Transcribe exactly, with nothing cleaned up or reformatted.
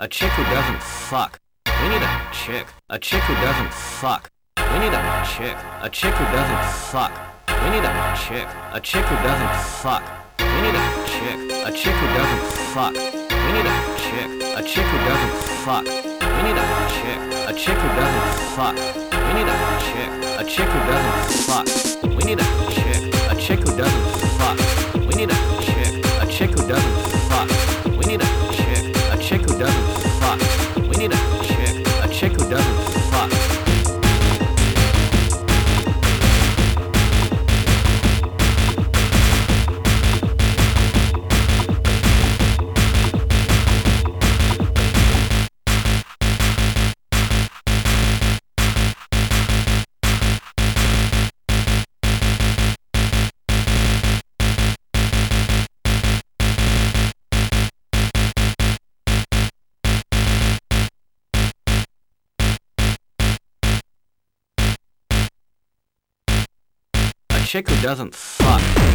A chick who doesn't fuck. We need a chick. A chick who doesn't fuck. We need a chick. A chick who doesn't fuck. We need a chick. A chick who doesn't fuck. We need a chick. A chick who doesn't fuck. We need a chick. A chick who doesn't fuck. We need a chick. A chick who doesn't fuck. We need a chick. A chick who doesn't fuck. We need a chick. A chick who doesn't fuck. We need a chick. A chick who doesn't fuck. We need a chick. A chick who doesn't fuck. We need a chick. A chick who doesn't fuck. A chick who doesn't fuck.